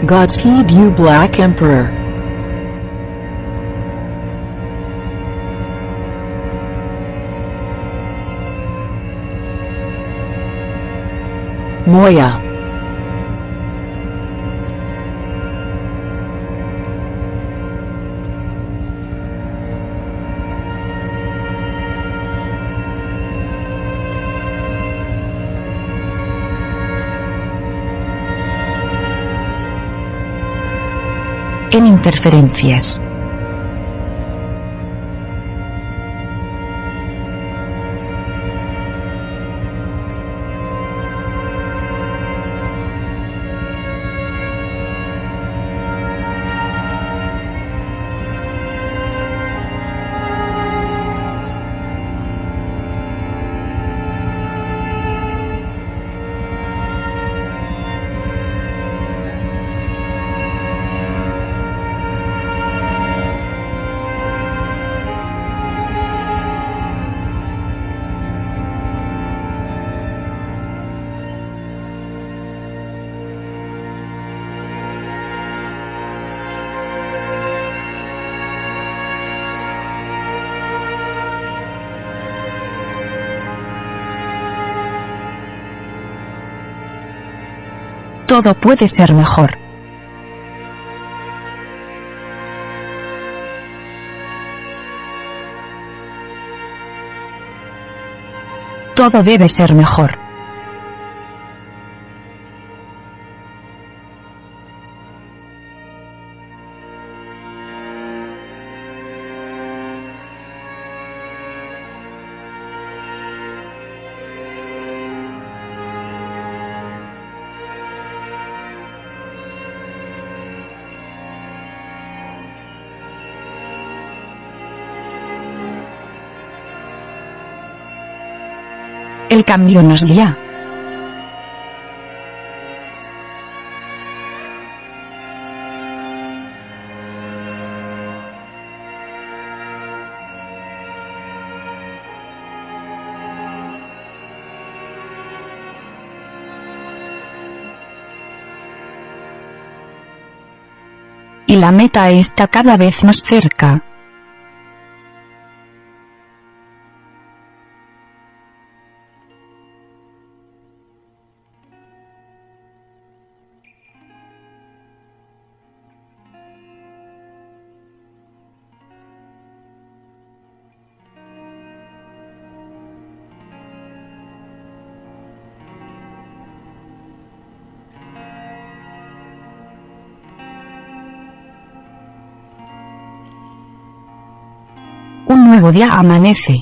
Godspeed you Black Emperor. Moya. En interferencias. Todo puede ser mejor. Todo debe ser mejor. El cambio nos guía. Y la meta está cada vez más cerca. Un nuevo día amanece.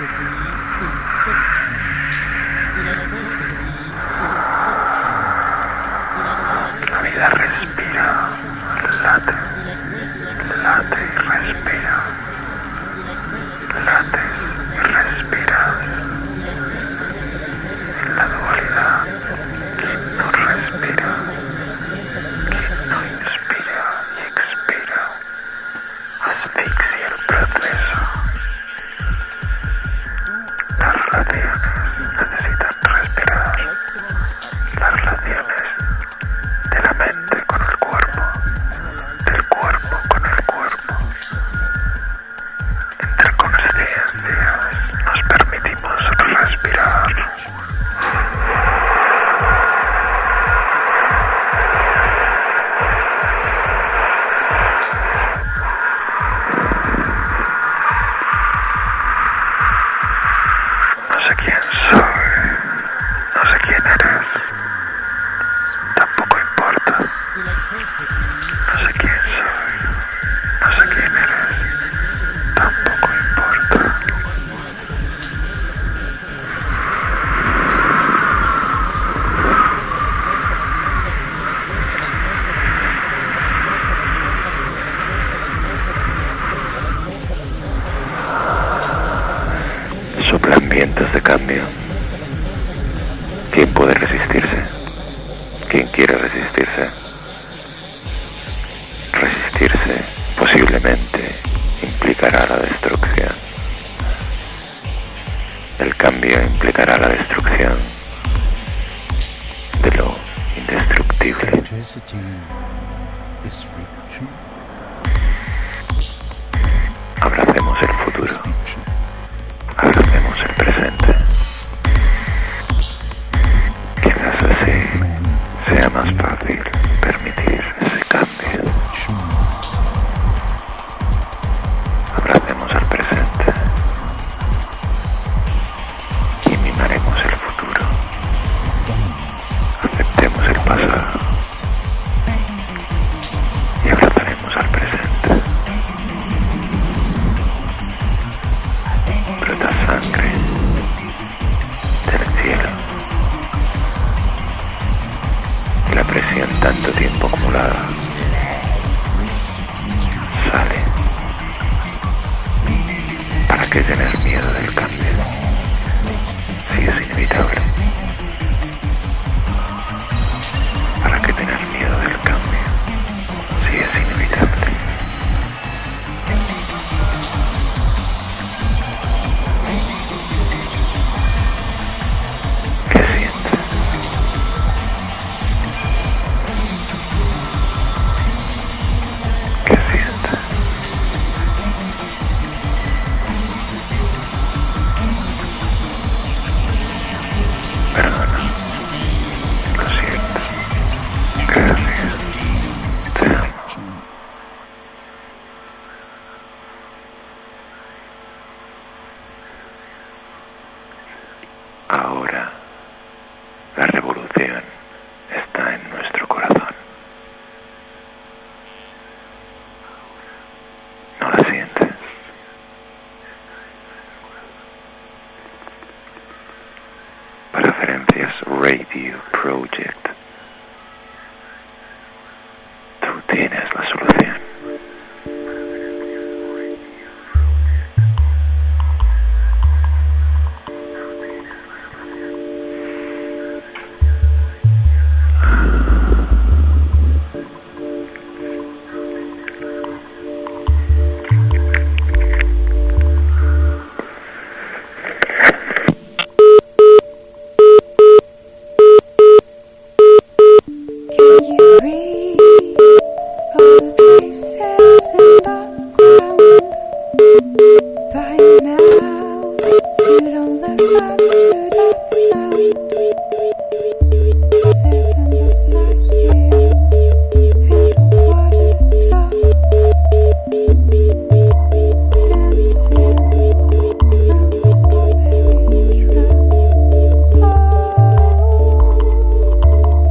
La vida respira, late, late y respira, late y respira. En la dualidad, quien no respira, quien no inspira y expira, asfixia el proceso. Las relaciones necesitan respirar, las relaciones de la mente con el cuerpo, del cuerpo con el cuerpo. Entre consciencias nos permitimos respirar. No sé quién soy, no sé quién eres, tampoco importa. No sé quién soy, no sé quién eres, tampoco importa. Soplan vientos de cambio. ¿Quién puede resistirse? ¿Quién quiere resistirse? Resistirse posiblemente implicará la destrucción. El cambio implicará la destrucción de lo indestructible. Abracemos el futuro. Abracemos el presente. Quizás así sea más fácil permitir ese cambio. Abracemos el presente y mimaremos el futuro. Aceptemos el pasado y abrazaremos al presente. Brota sangre del cielo y la presión tanto tiempo acumulada sale. ¿Para qué tener miedo del cambio si es inevitable? ¿Para qué tener miedo del cambio si es inevitable? ¿Qué sientes? ¿Qué sientes? Perdona. Lo siento. Gracias. Te amo. Ahora la revolución está en nuestro corazón. ¿No la sientes? Preferencias Radio Project. Tú tienes la solución.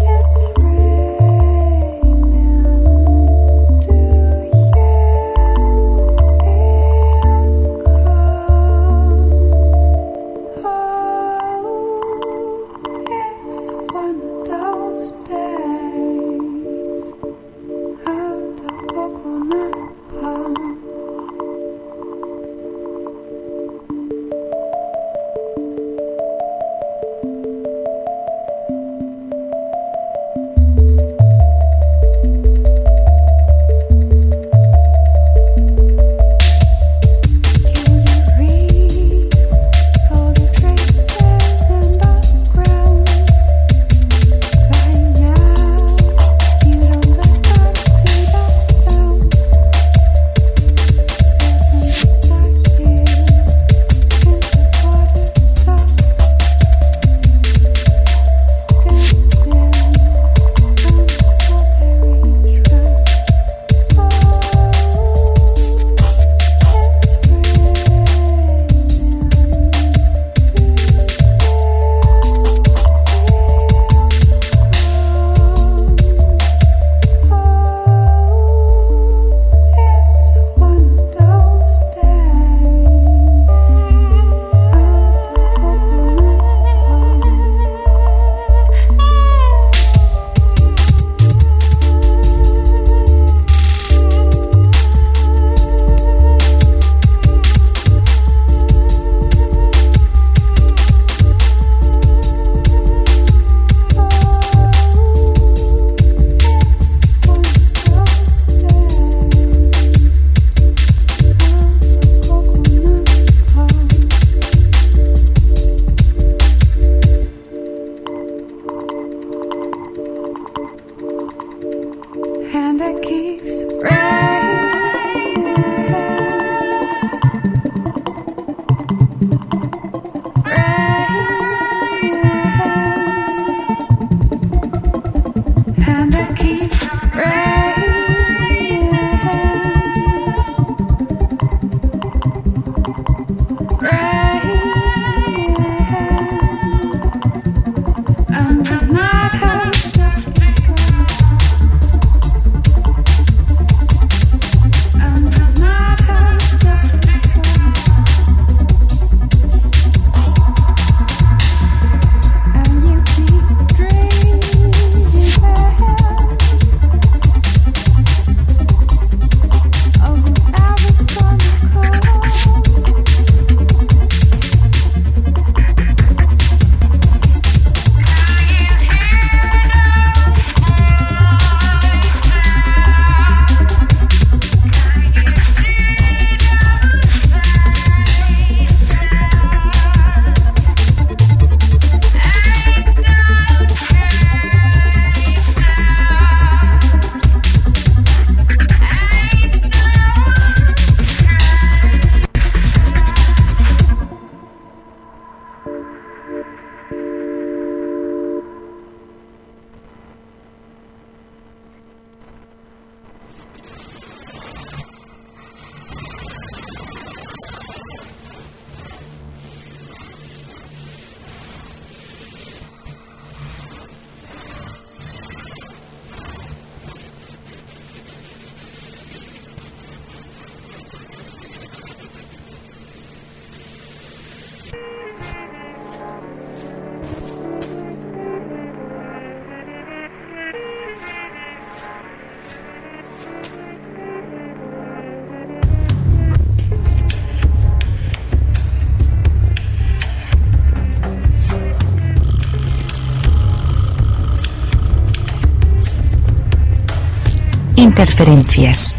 Yeah. interferencias.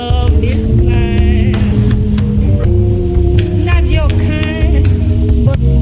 But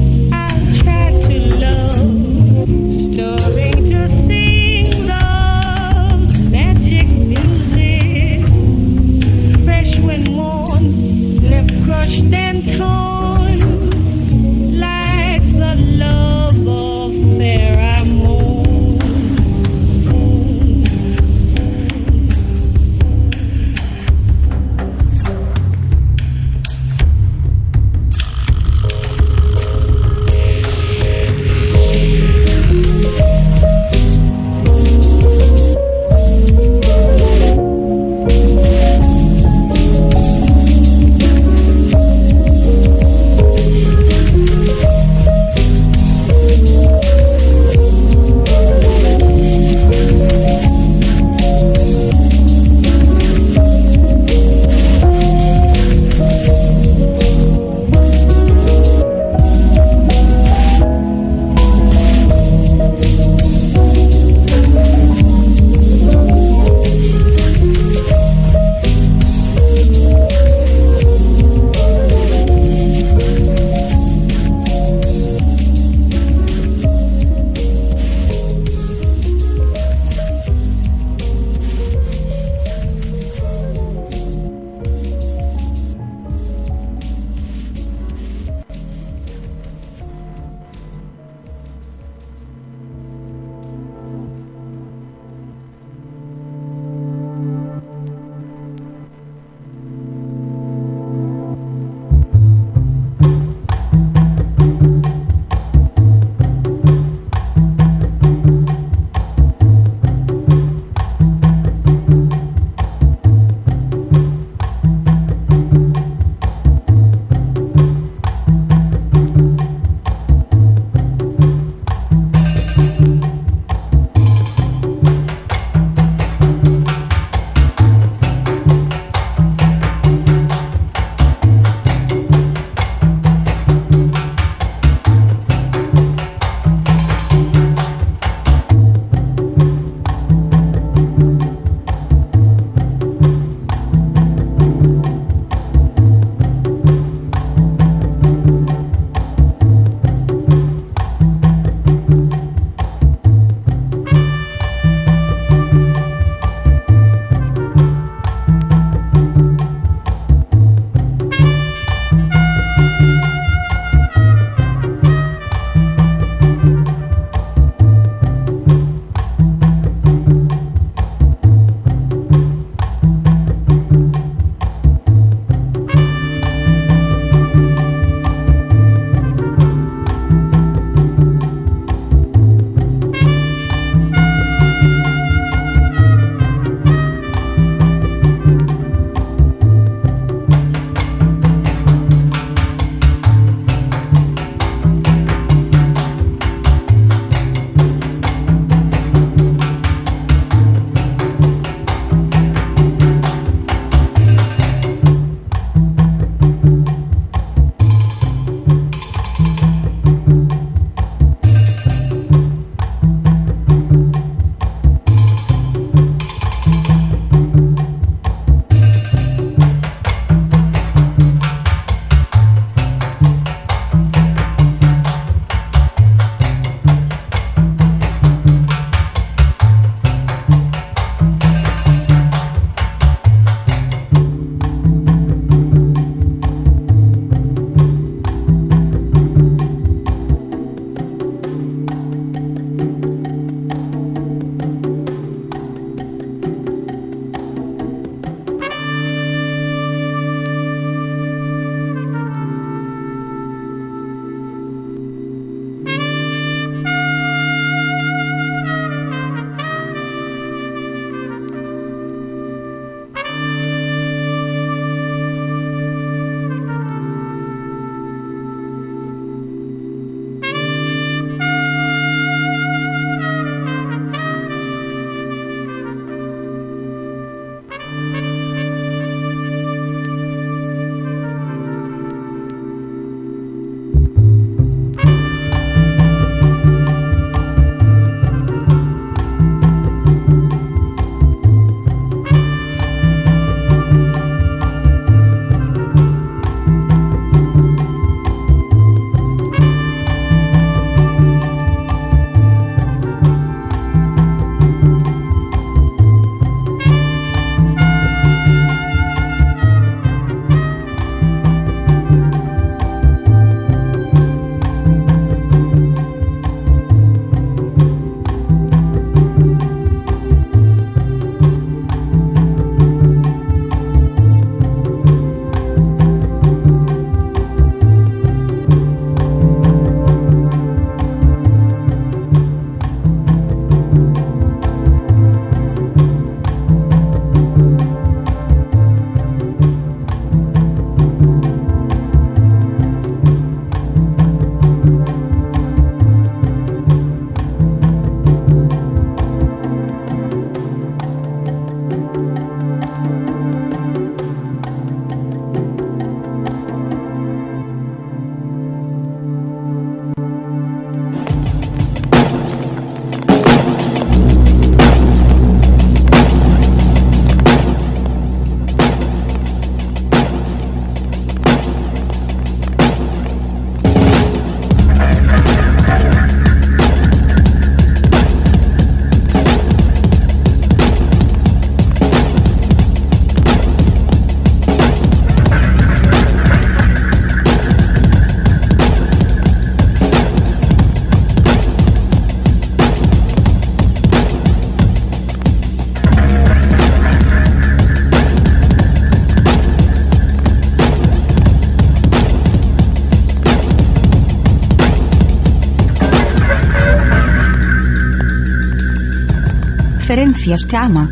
Gracias, chama.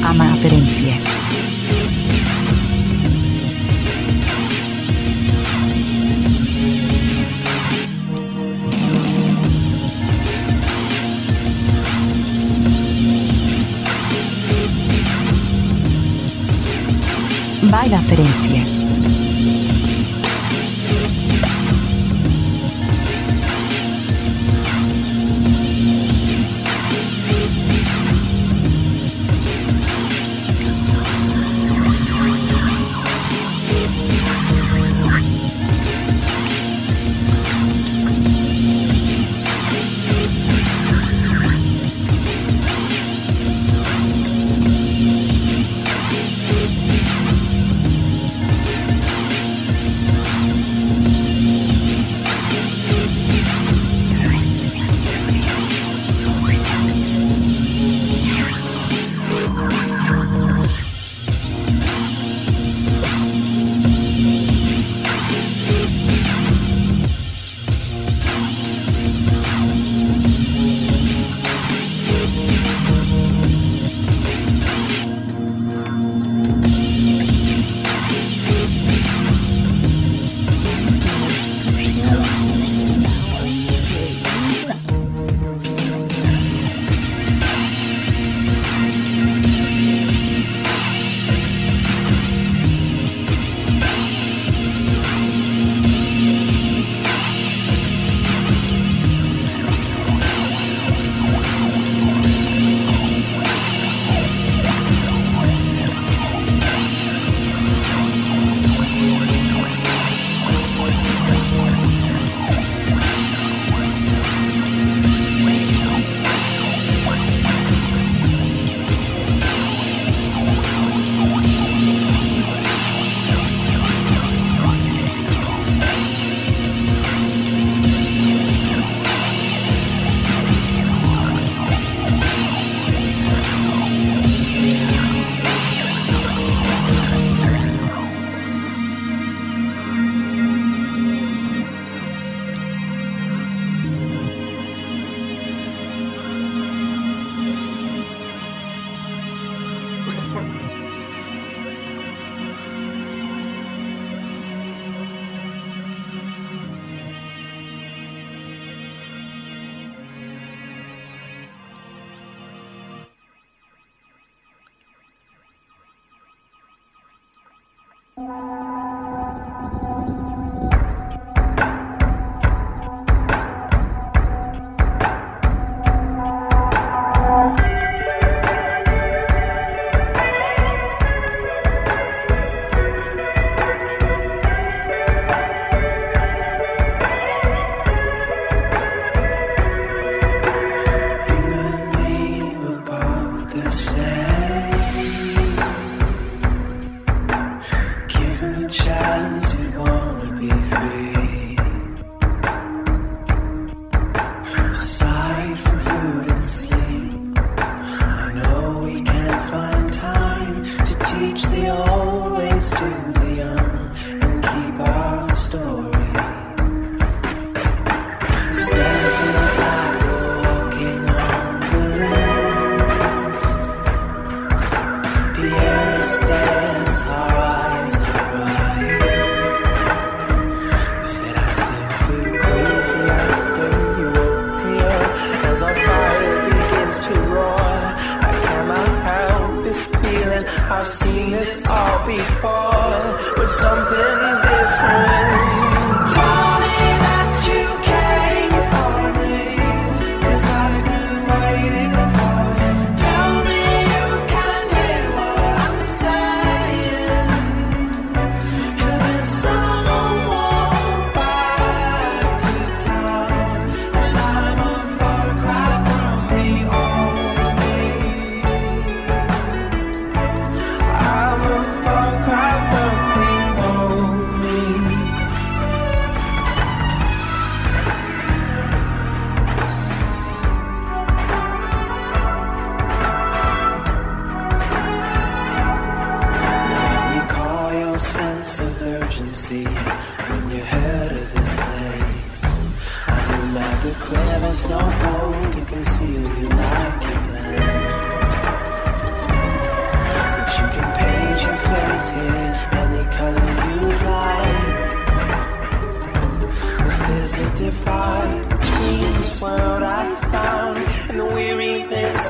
ama aferencias. Vaya aferencias.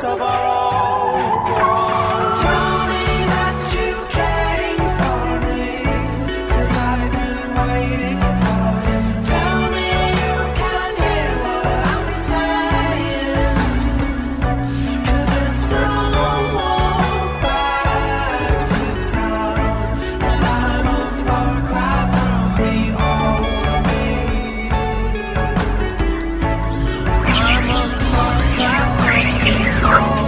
of all. Tell me that you came for me, 'cause I've been waiting for you. Tell me you can hear what I'm saying, 'cause it's so long back to town, and I'm a far cry from the old me. I'm a far cry from the old.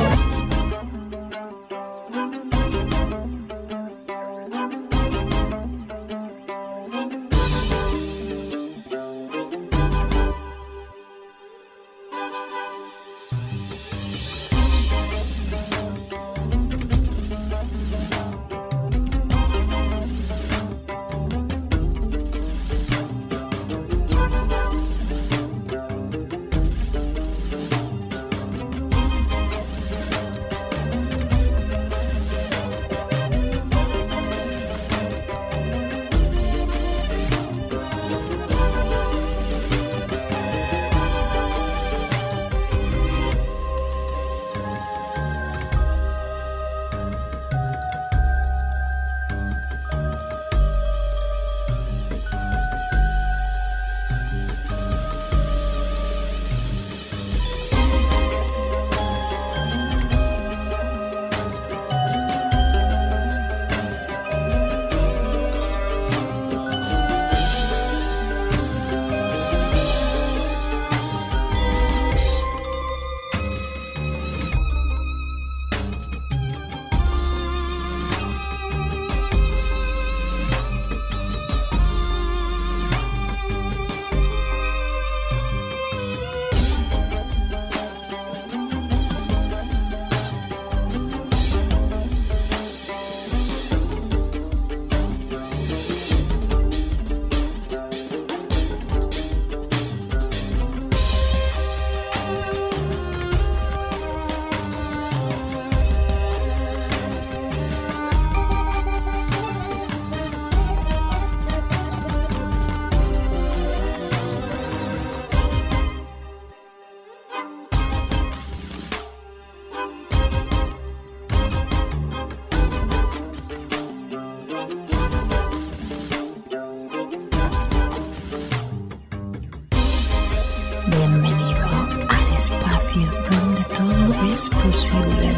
Bienvenido al espacio donde todo es posible.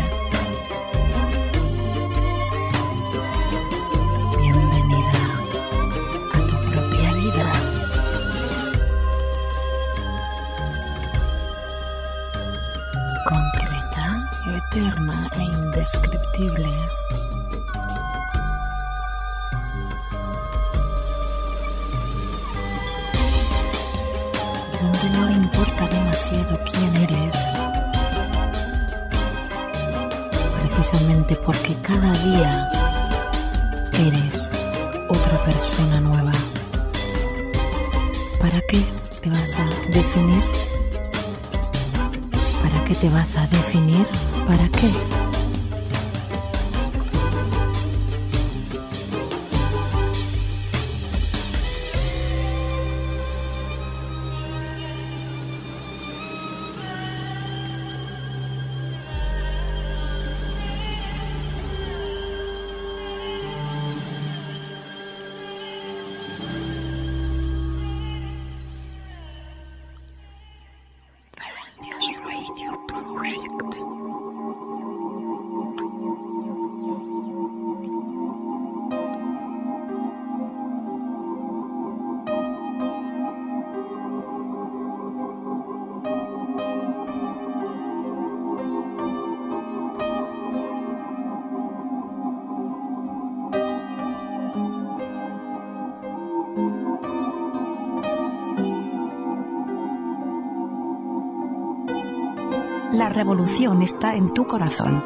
Bienvenida a tu propia vida. Concreta, eterna e indescriptible. Donde no importa demasiado quién eres, precisamente porque cada día eres otra persona nueva. ¿Para qué te vas a definir? ¿Para qué te vas a definir? ¿Para qué? La revolución está en tu corazón.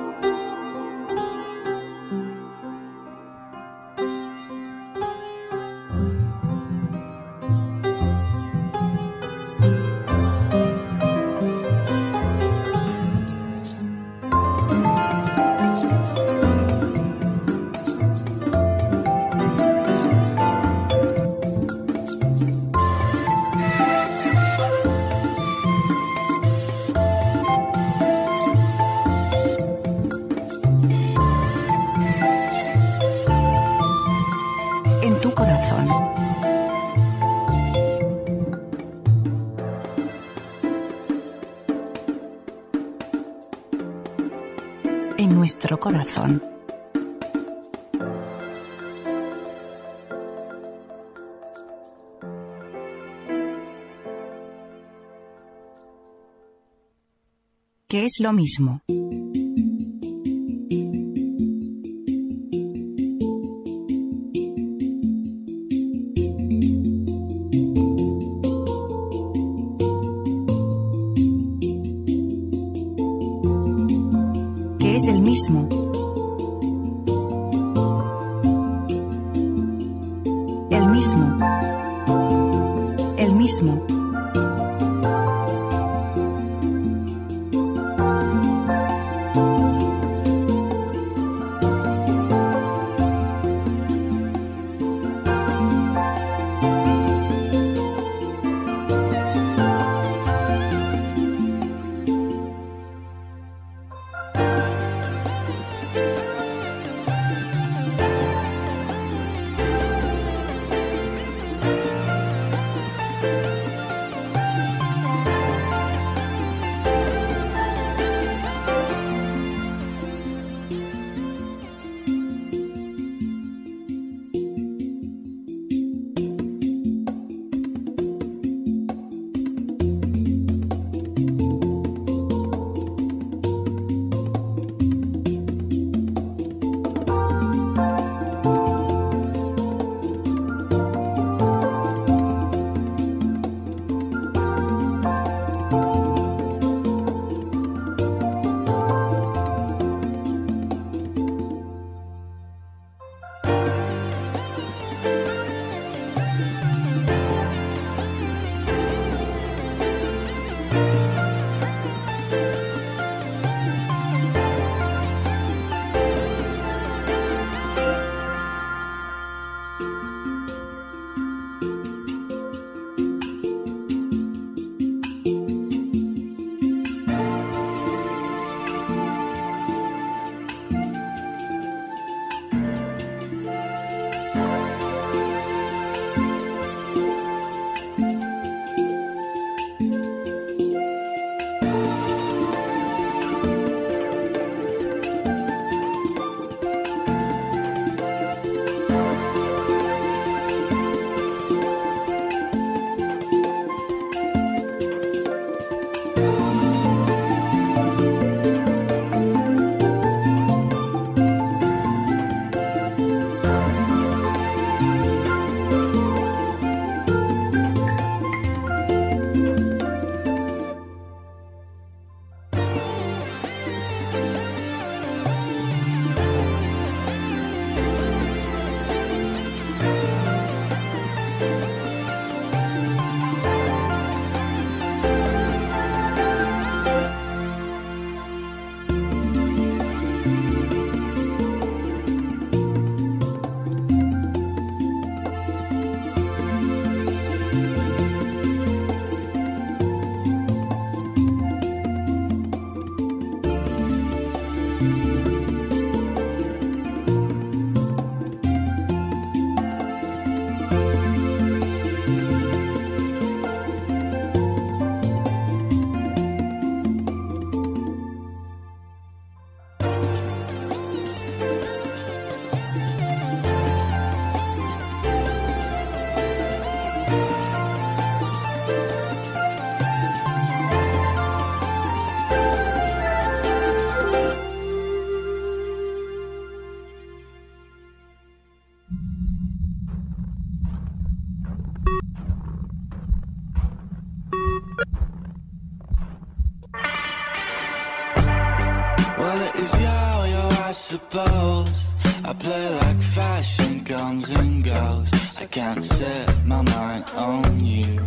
en nuestro corazón. Que es lo mismo. Que es el mismo. El mismo. El mismo. suppose I play like fashion comes and goes. I can't set my mind on you.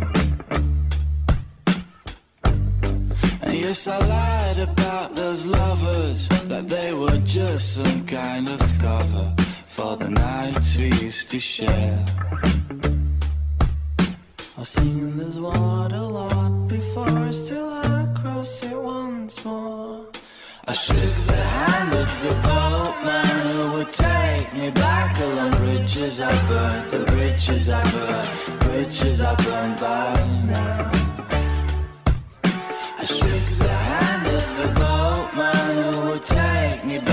And yes, I lied about those lovers, that they were just some kind of cover for the nights we used to share. I've seen this word a lot before, still I cross it once more. I shook the hand of the boatman who would take me back along bridges I burned, the bridges I burned, bridges I burned by now. I shook the hand of the boatman who would take me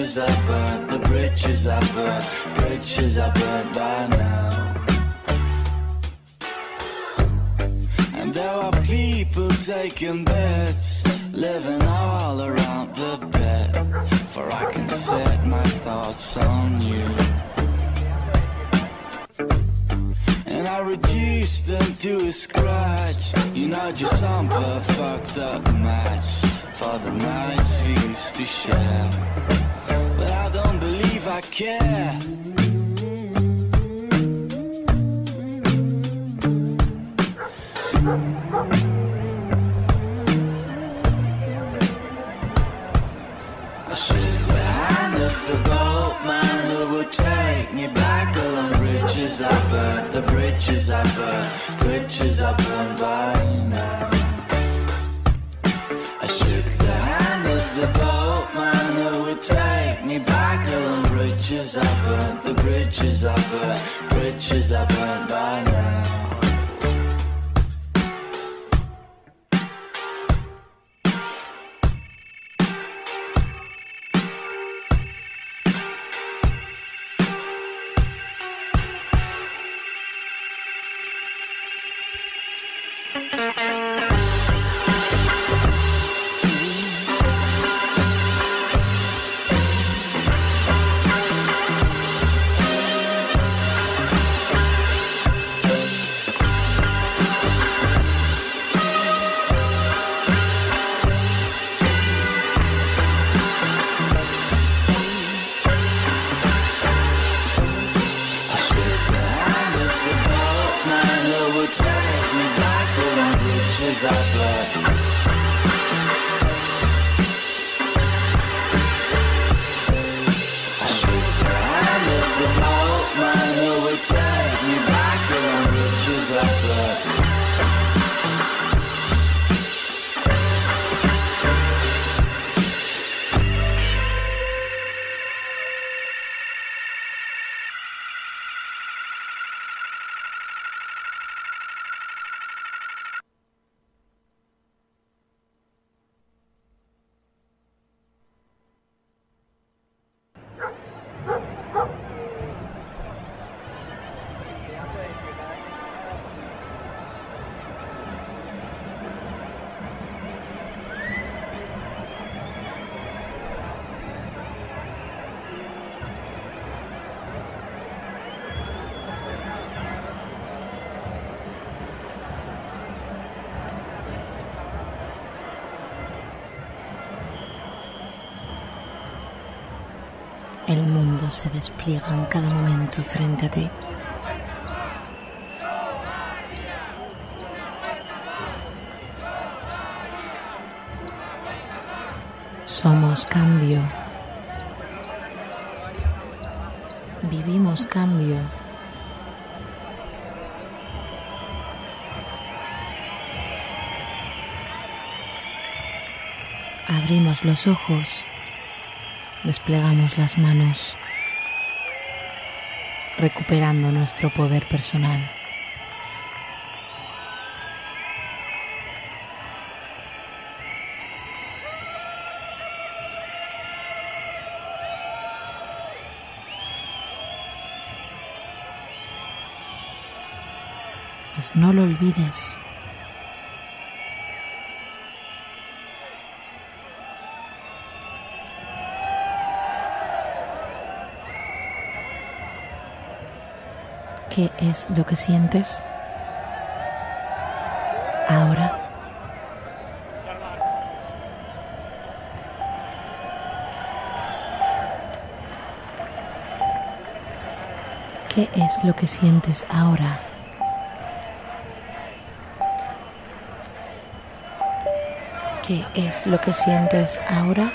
bridges I burnt, the bridges I burnt, bridges I burnt by now. And there are people taking bets, living all around the bed, for I can set my thoughts on you. And I reduced them to a scratch, you know, just some fucked up match for the nights we used to share. But I don't believe I care. I shook the hand of the boatman who would take me back along bridges I burnt, the bridges I burnt, bridges I burnt by now. I shook the hand of the boatman who would take me back along bridges I burnt, the bridges I burnt, bridges I burnt by now. El mundo se despliega en cada momento frente a ti. Somos cambio. Vivimos cambio. Abrimos los ojos. Desplegamos las manos, recuperando nuestro poder personal. Pues no lo olvides. ¿Qué es lo que sientes ahora? ¿Qué es lo que sientes ahora? ¿Qué es lo que sientes ahora?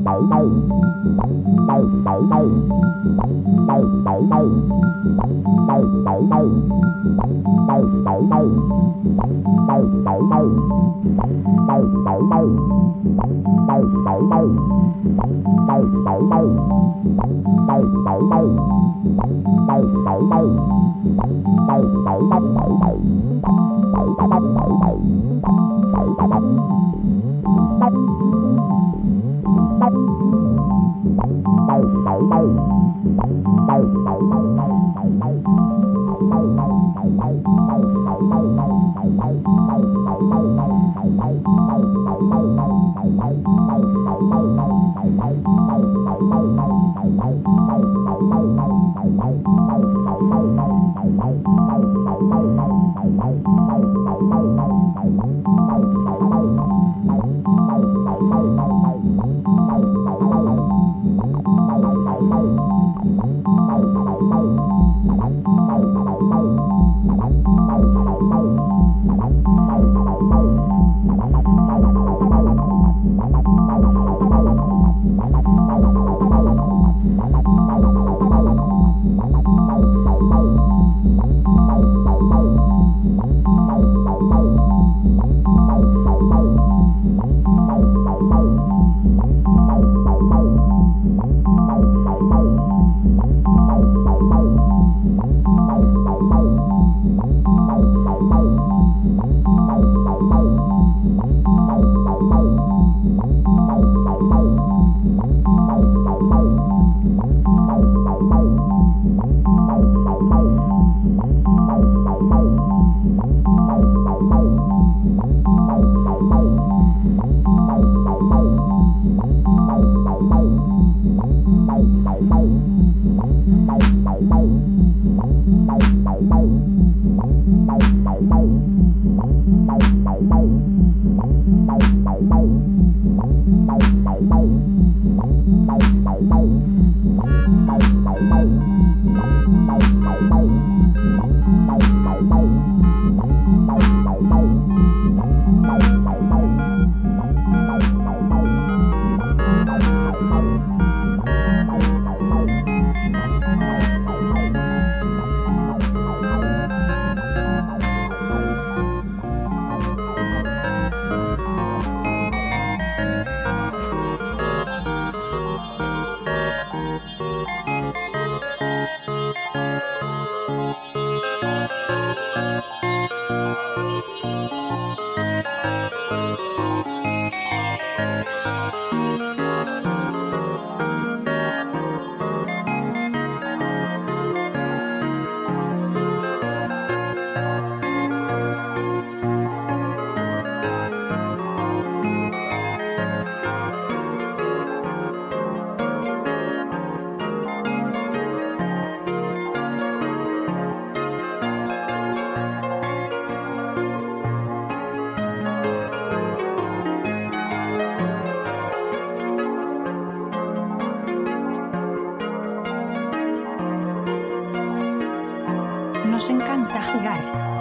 Nos encanta jugar.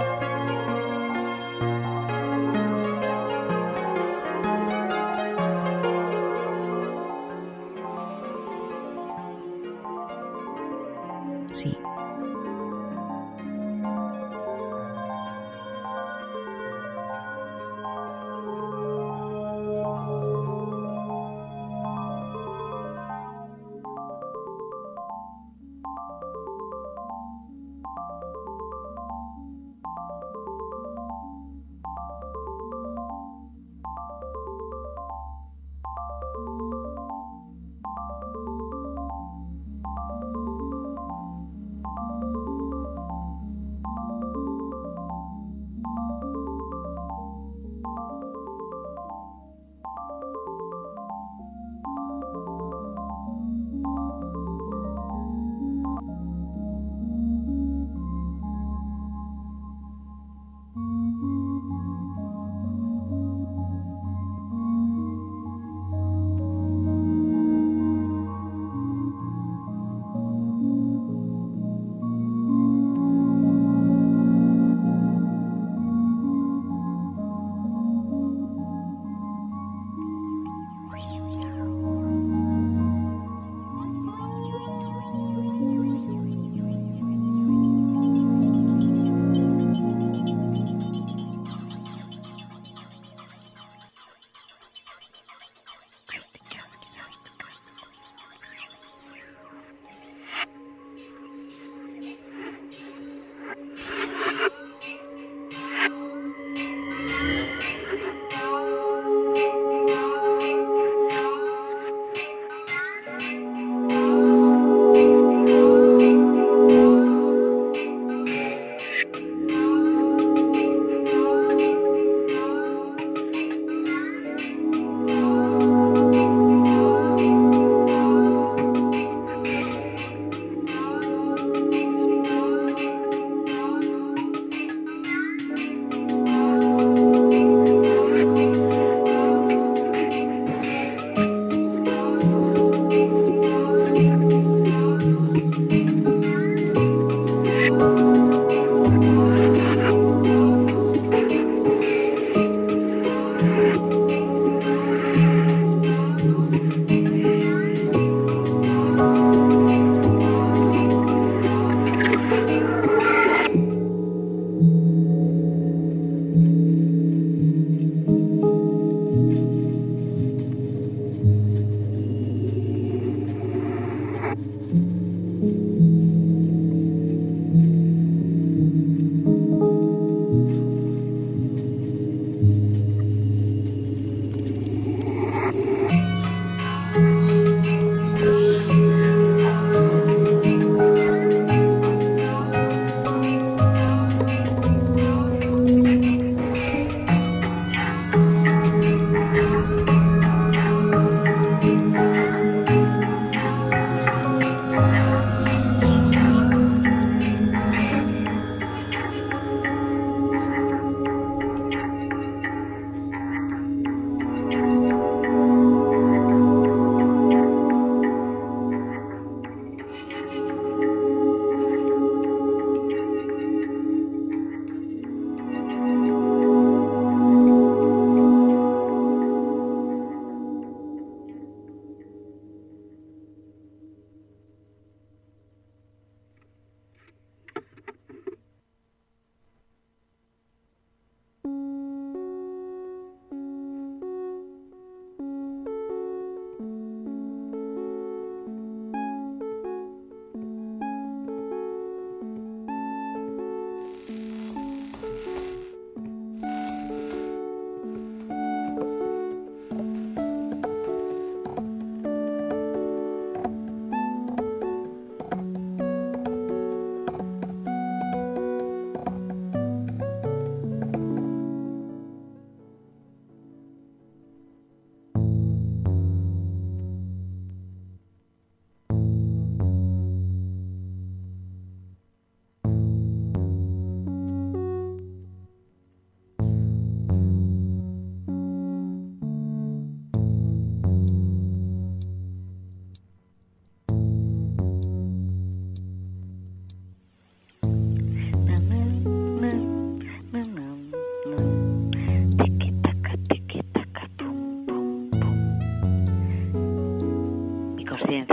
Sí.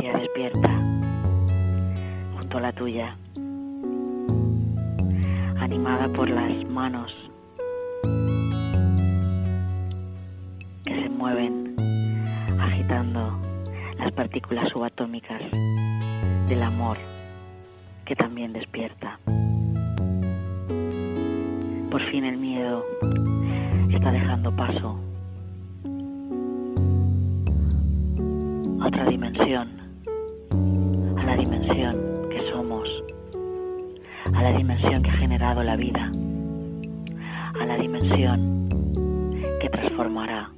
estrella despierta junto a la tuya, animada por las manos que se mueven agitando las partículas subatómicas del amor que también despierta. Por fin el miedo está dejando paso a otra dimensión, a la dimensión que somos, a la dimensión que ha generado la vida, a la dimensión que transformará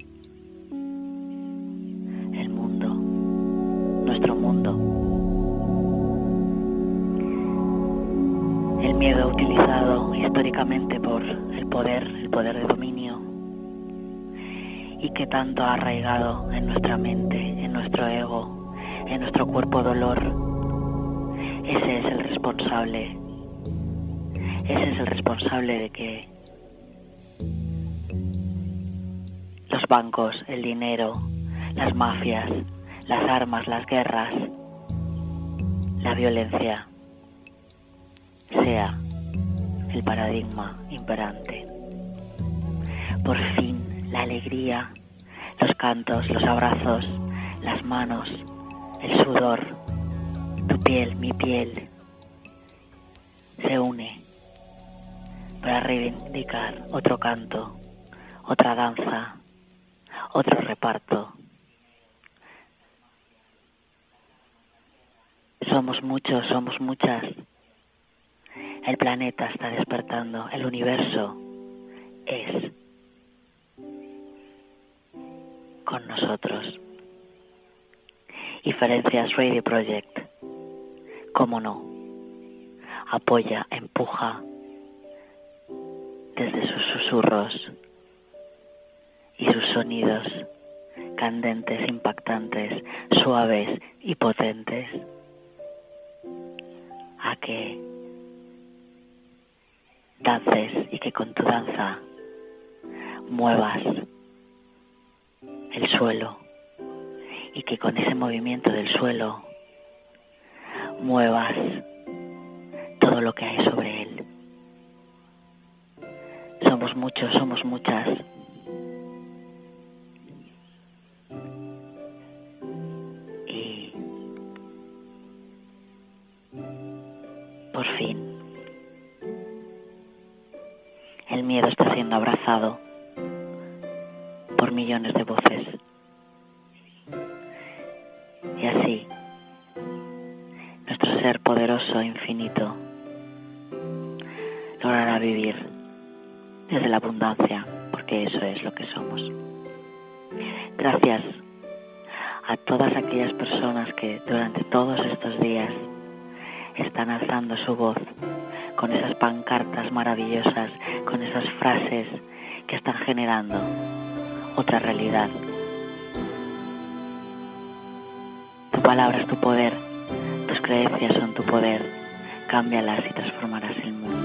el mundo, nuestro mundo. El miedo utilizado históricamente por el poder de dominio, y que tanto ha arraigado en nuestra mente, en nuestro ego, en nuestro cuerpo dolor. Ese es el responsable. Ese es el responsable de que los bancos, el dinero, las mafias, las armas, las guerras, la violencia sea el paradigma imperante. Por fin la alegría, los cantos, los abrazos, las manos, el sudor, tu piel, mi piel, se une para reivindicar otro canto, otra danza, otro reparto. Somos muchos, somos muchas. El planeta está despertando, el universo es con nosotros. Y Ferencias Radio Project, cómo no, apoya, empuja desde sus susurros y sus sonidos candentes, impactantes, suaves y potentes, a que dances y que con tu danza muevas el suelo, y que con ese movimiento del suelo muevas todo lo que hay sobre él. Somos muchos, somos muchas. Y por fin el miedo está siendo abrazado por millones de voces. Y así, nuestro ser poderoso e infinito logrará vivir desde la abundancia, porque eso es lo que somos. Gracias a todas aquellas personas que durante todos estos días están alzando su voz con esas pancartas maravillosas, con esas frases que están generando otra realidad. Tu palabra es tu poder, tus creencias son tu poder. Cámbialas y transformarás el mundo.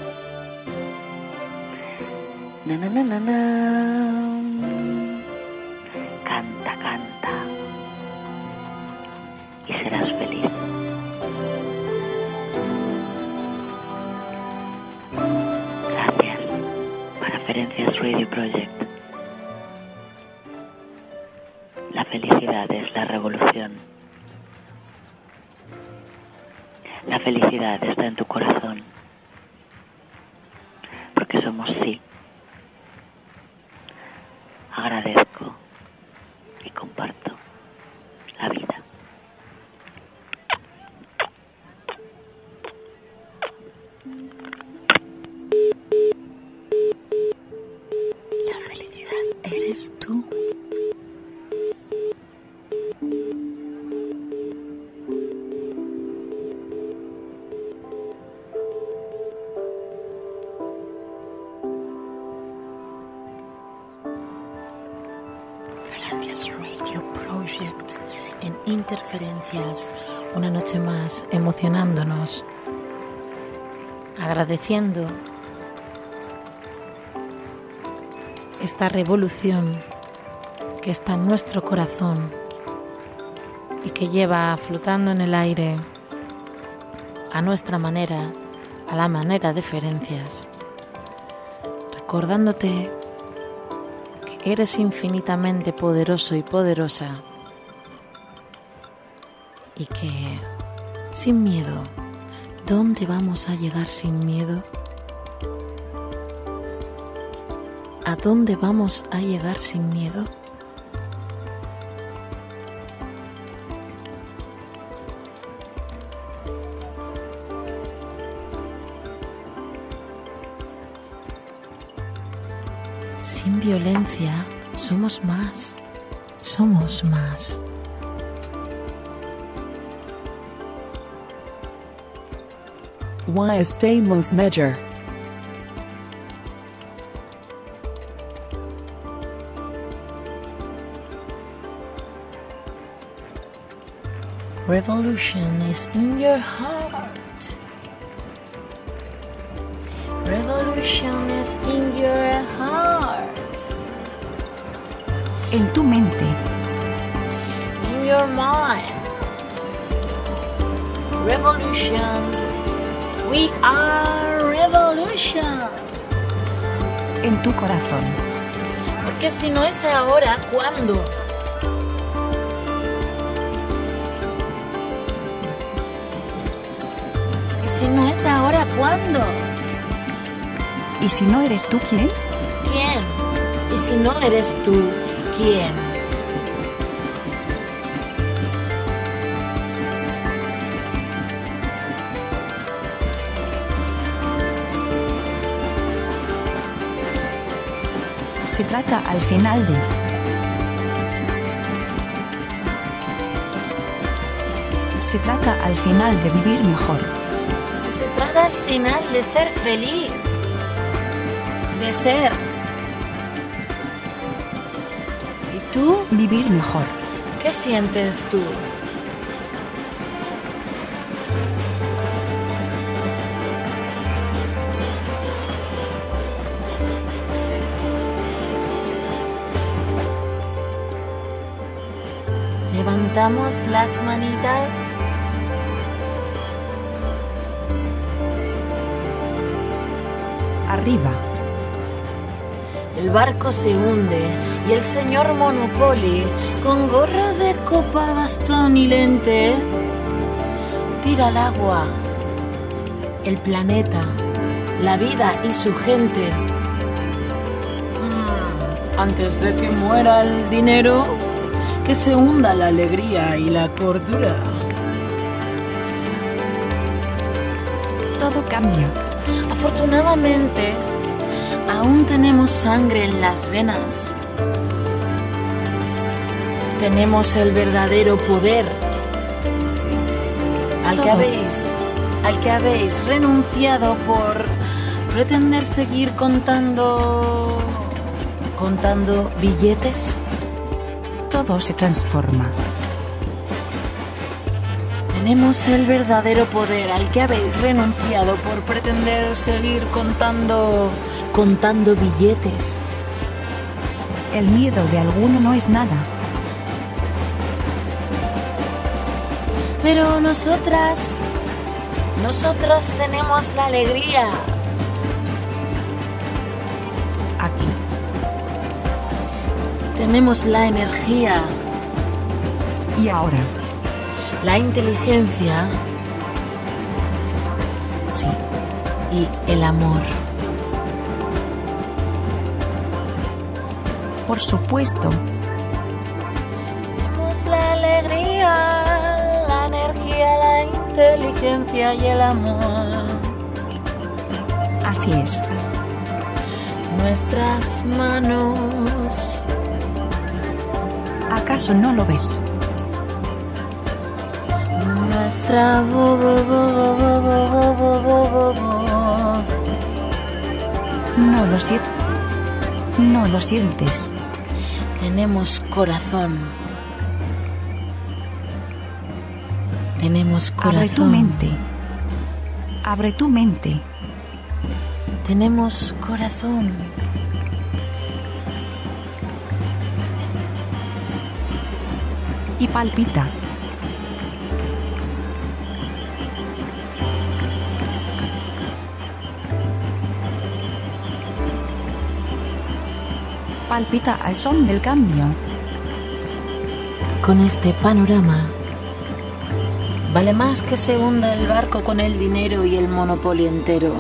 Na, na, na, na, na. Canta, canta y serás feliz. Gracias para Ferencias Radio Project. La felicidad es la revolución. La felicidad está en tu corazón, porque somos sí. Agradezco y comparto la vida. La felicidad eres tú. Ferencias Radio Project en Interferencias, una noche más emocionándonos, agradeciendo esta revolución que está en nuestro corazón y que lleva flotando en el aire a nuestra manera, a la manera de Ferencias, recordándote que eres infinitamente poderoso y poderosa y que sin miedo, ¿dónde vamos a llegar sin miedo? ¿A dónde vamos a llegar sin miedo? Sin violencia somos más, somos más. Why estamos mejor? Revolution is in your heart. Revolution is in your heart. En tu mente, In your mind. Revolution. We are revolution. en tu corazón. Porque si no es ahora, ¿cuándo? Y si no es ahora, ¿cuándo? ¿Y si no eres tú quién? ¿Quién? Y si no eres tú, ¿quién? Se trata al final de... Se trata al final de vivir mejor. Si se trata al final de ser feliz, de ser. ¿Y tú? Vivir mejor. ¿Qué sientes tú? Levantamos las manitas. Arriba. El barco se hunde y el señor Monopoly, con gorra de copa, bastón y lente, tira al agua el planeta, la vida y su gente. Antes de que muera el dinero, que se hunda la alegría y la cordura. Todo cambia. Afortunadamente, aún tenemos sangre en las venas. Tenemos el verdadero poder al que habéis renunciado por pretender seguir contando billetes. Todo se transforma. Tenemos el verdadero poder al que habéis renunciado por pretender seguir contando billetes. El miedo de alguno no es nada. Pero nosotros tenemos la alegría. Aquí. Tenemos la energía, Y ahora. la inteligencia Sí. y el amor. Por supuesto. Tenemos la alegría, la energía, la inteligencia y el amor. Así es. Nuestras manos. ¿Acaso no lo ves? Nuestra voz. No lo sientes. Tenemos corazón. Tenemos corazón. Abre tu mente. Abre tu mente. Tenemos corazón. Y palpita. palpita al son del cambio. Con este panorama, vale más que se hunda el barco con el dinero y el monopolio entero.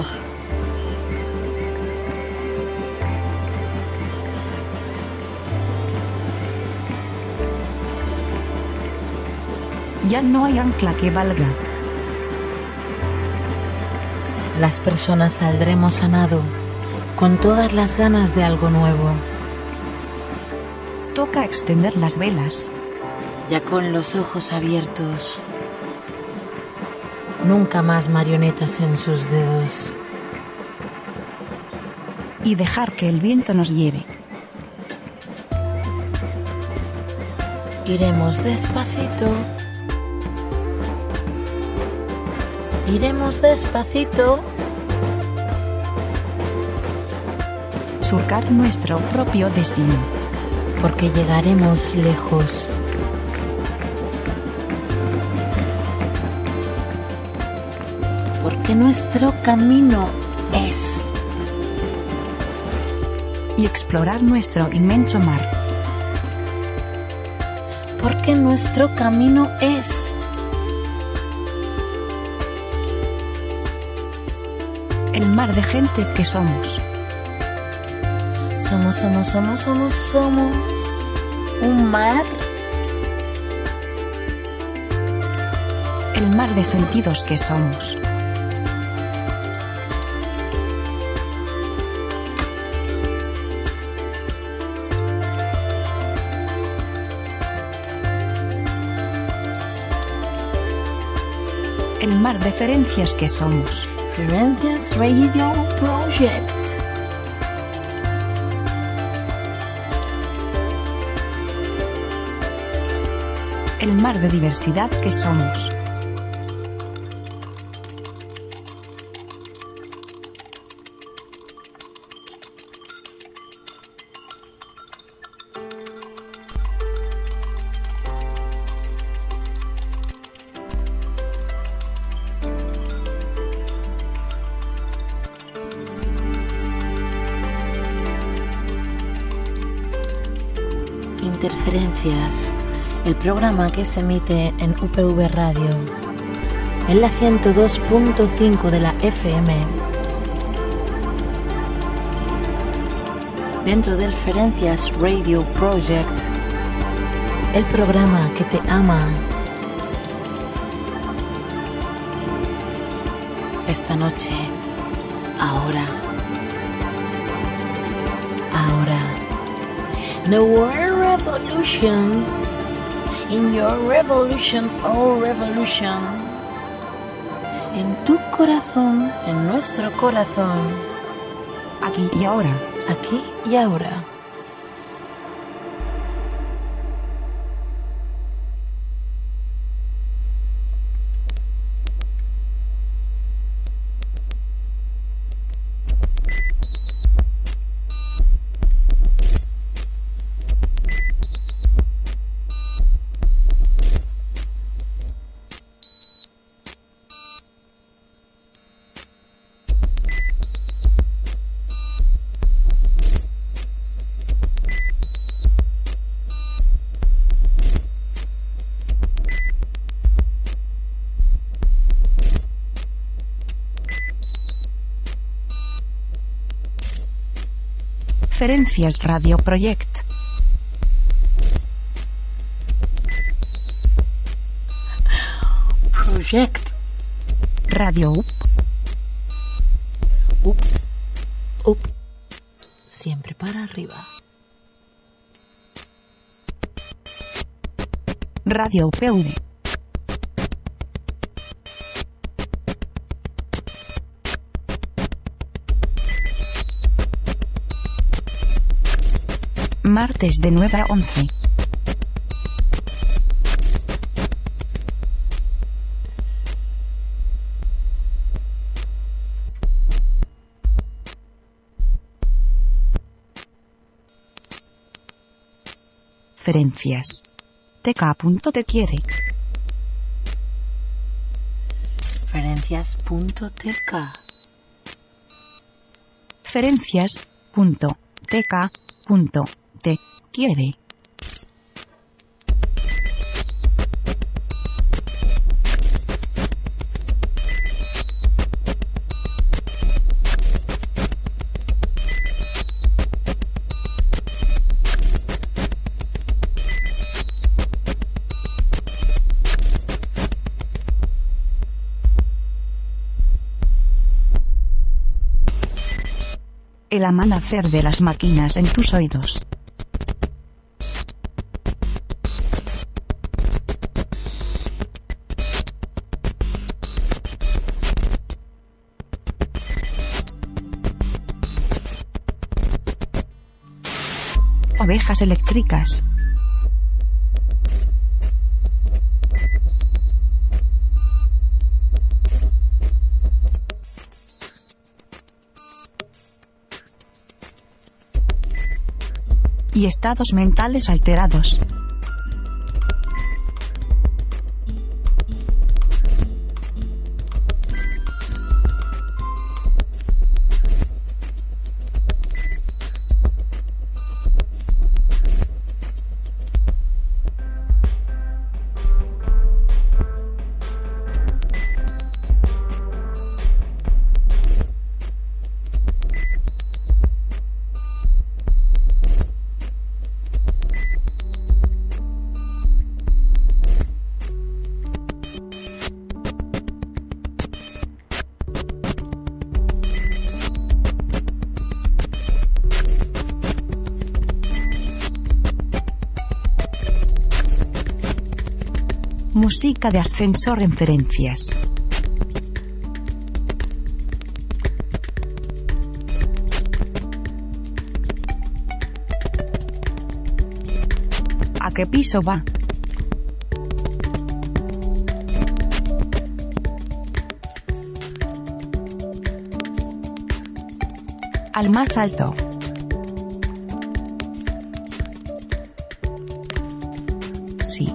Ya no hay ancla que valga. Las personas saldremos a nado, con todas las ganas de algo nuevo. Toca extender las velas. Ya con los ojos abiertos. Nunca más marionetas en sus dedos. Y dejar que el viento nos lleve. Iremos despacito. Iremos despacito. Surcar nuestro propio destino. Porque llegaremos lejos. Porque nuestro camino es. Y explorar nuestro inmenso mar. Porque nuestro camino es. El mar de gentes que somos. Somos un mar. El mar de sentidos que somos. El mar de ferencias que somos. Ferencias Radio Project. El mar de diversidad que somos. Interferencias, el programa que se emite en UPV Radio, en la 102.5 de la FM, dentro del Ferencias Radio Project, el programa que te ama. Esta noche, ahora. No world revolution. In your revolution, oh revolution. En tu corazón, en nuestro corazón. Aquí y ahora. Aquí y ahora. Ferencias Radio Project. Project. Radio UP. Up. Siempre para arriba. Radio UPV. Martes de 9 a 11. Ferencias. TK.te quiere. Ferencias.tk. Ferencias.tk. te quiere. El amanecer de las máquinas en tus oídos. Ovejas eléctricas. Y estados mentales alterados. Música de ascensor, referencias. ¿A qué piso va? Al más alto. Sí.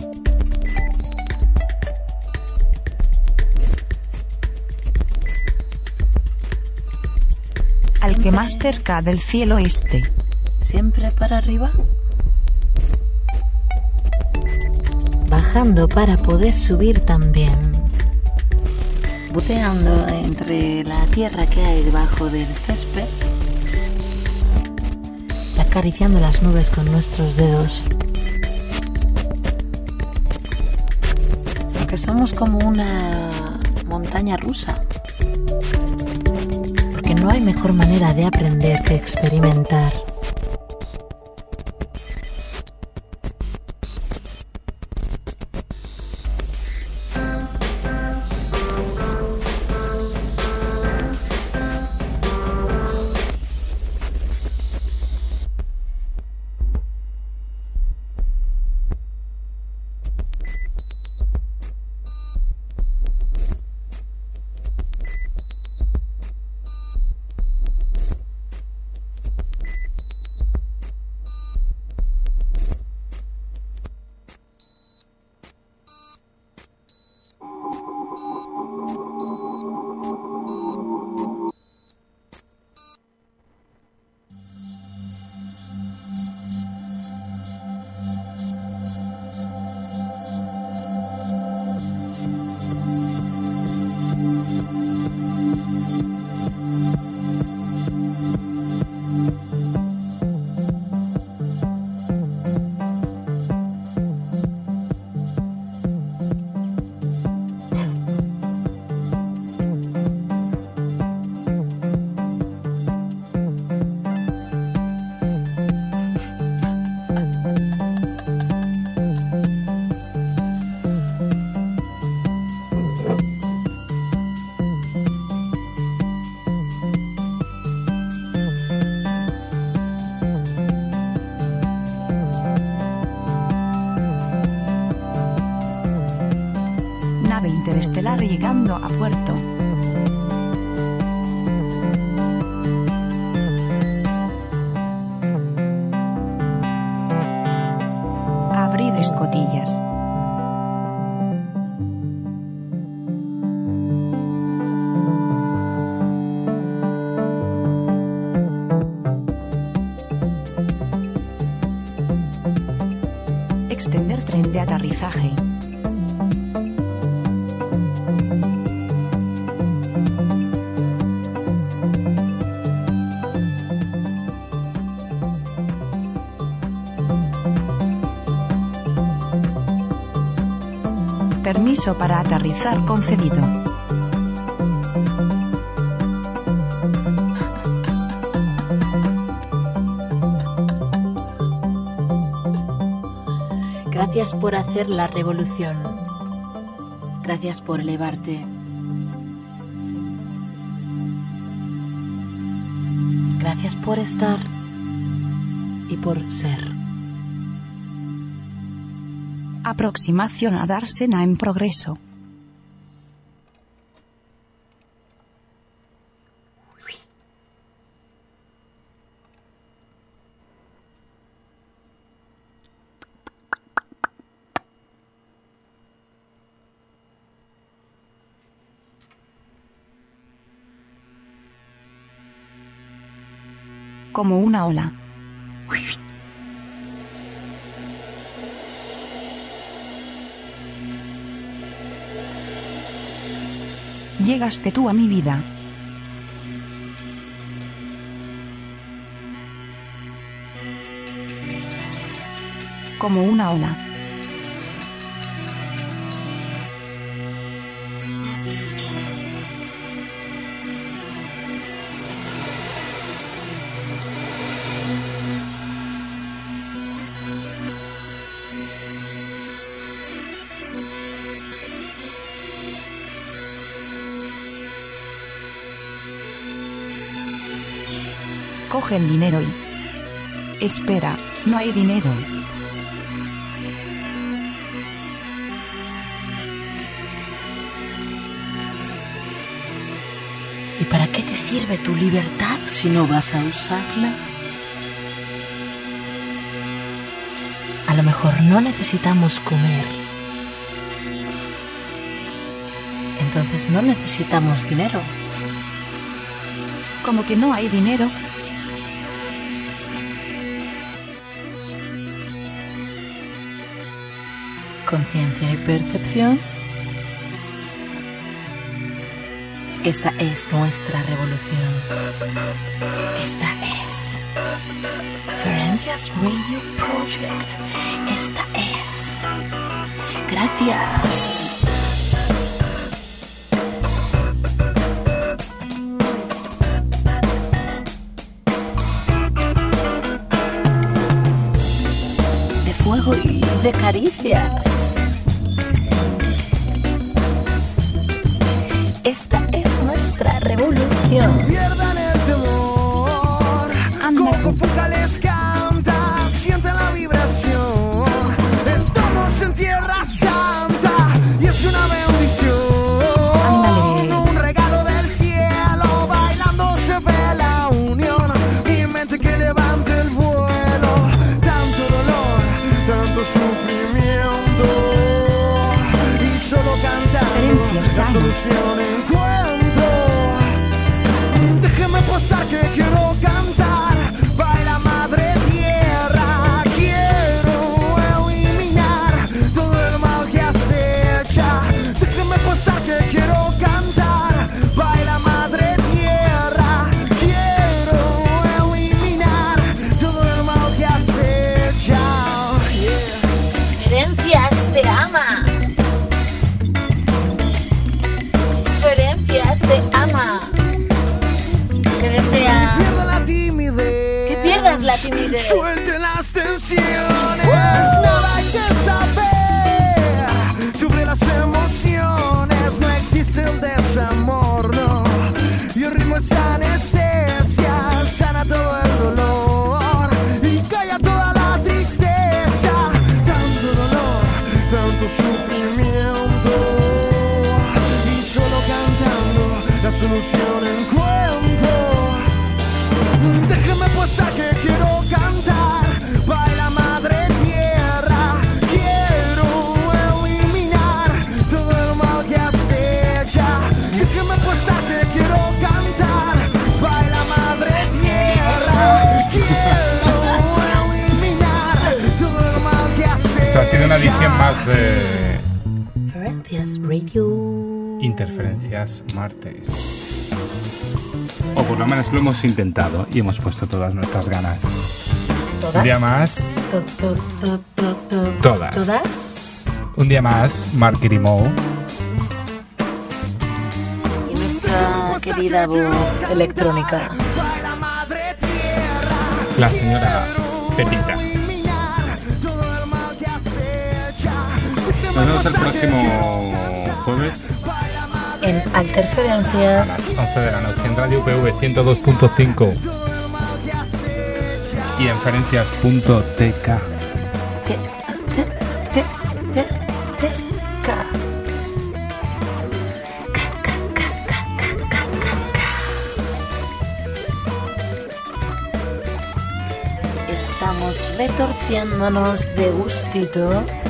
Al que más cerca del cielo esté. ¿Siempre para arriba? Bajando para poder subir también. Buceando entre la tierra que hay debajo del césped. Y acariciando las nubes con nuestros dedos. Porque somos como una montaña rusa. Porque no hay mejor manera de aprender que experimentar. Nave interestelar llegando a puerto. Abrir escotillas. extender tren de aterrizaje. Permiso para aterrizar concedido. Gracias por hacer la revolución. Gracias por elevarte. Gracias por estar y por ser. Aproximación a Dársena en progreso. Como una ola. Llegaste tú a mi vida. Como una ola. Coge el dinero y... Espera, no hay dinero. ¿Y para qué te sirve tu libertad si no vas a usarla? A lo mejor no necesitamos comer. Entonces no necesitamos dinero. Como que no hay dinero. Conciencia y percepción. Esta es nuestra revolución. Esta es Ferencias Radio Project. Esta es. Gracias. De fuego y de caricias. Esta es nuestra revolución. Pierdan el temor. Anda. Con fuga les canta, sienten la vibración. Estamos en Tierra Santa y es una bendición. Ándale. Un regalo del cielo, bailando se ve la unión. Mi mente que levante el vuelo. Tanto dolor, tanto sufrimiento. Y solo cantar Ferencias la llama. solución encuentro. Déjeme pasar que quiero cantar. Baila madre tierra. Quiero eliminar todo el mal que acecha. Déjeme pasar que quiero cantar. Baila madre tierra. Quiero eliminar todo el mal que acecha. Yeah. Ferencias te ama. Ferencias te ama. Te desea Pierda la timidez. que pierdas la timidez. Suelte las tensiones. Nada hay que saber sobre las emociones. No existe el desamor, no. Y el ritmo es anestesia. Sana todo el dolor y calla toda la tristeza. Tanto dolor, tanto sufrimiento. Y solo cantando la solución encuentro. Déjeme pasar que quiero cantar. Baila madre ha sido una edición más de Ferencias Radio. Interferencias Martes. O por lo menos lo hemos intentado y hemos puesto todas nuestras ganas. ¿Todas? Un día más. Todas. ¿Todas? Un día más, Mark Grimaud. Y nuestra querida voz electrónica. La señora Pepita. Nos vemos el próximo jueves En a las Alterferencias. 11 de la noche en Radio PV 102.5 y en ferencias.tk. Estamos retorciéndonos de gustito.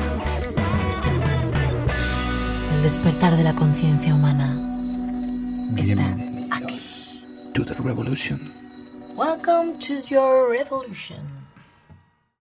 El despertar de la conciencia humana está aquí. To the revolution. Welcome to your revolution.